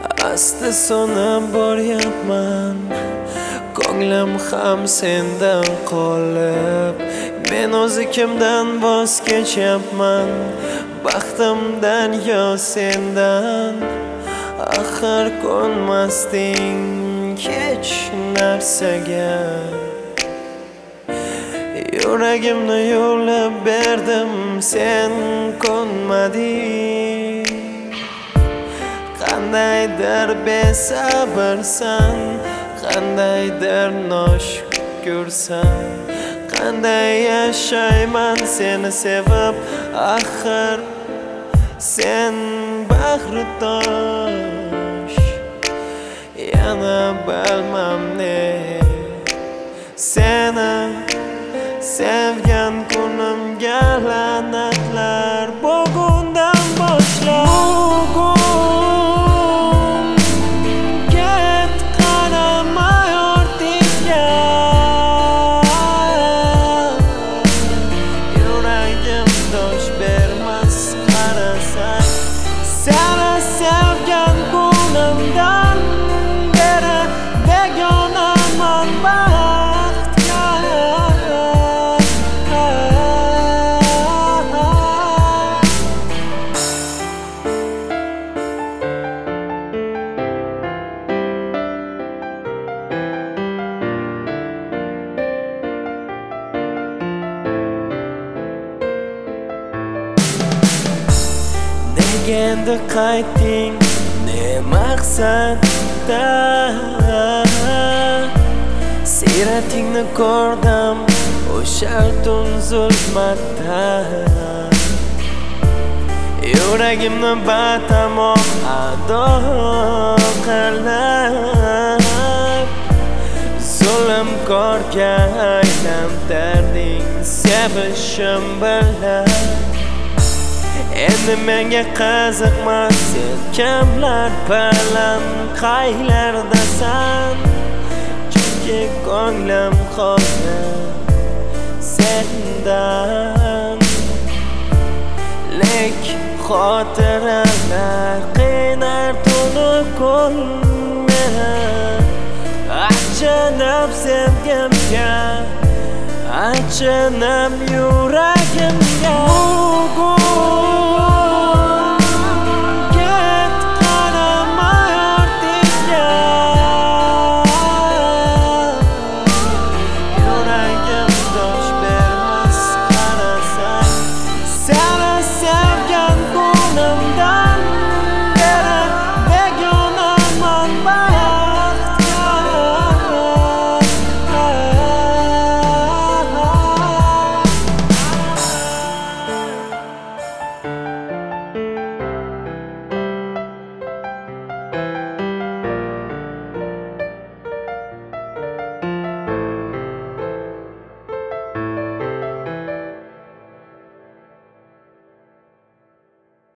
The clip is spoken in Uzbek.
Asta sonam boryapman, ko'nglim ham sendan qolib. Men o'zi kimdan voz kechyapman, baxtimdan yo sendan. Axir ko'nmasding hech narsaga. Yuragimni yo'lab berdim, sen ko'nmading. Qandaydir besabrsan, qandaydir noshukursan. Qanday yashayman seni sevib, axir sen bag'ritosh. Yana bilmam ne, seni sevgan kunimga la'natlar. Bugundan boshlab ket, qaramay ortingga. Yuragim dosh bermas qarasang, seni sevgan kunimdan beri begonaman baxtga. Endi qayting ne maqsadda? Siratingni ko'rdim o'sha tun zulmatda. Yuragimni batamom ado qilib, zulmkorga aylantirding sevishim bilan. Endi menga qiziqmas sen kimlar bilan qaylardasan. Chunki ko'nglim xoli sendan. Lek xotiralar qiynar tunu kun meni. Achinib sevgimga, achinib yuragimga.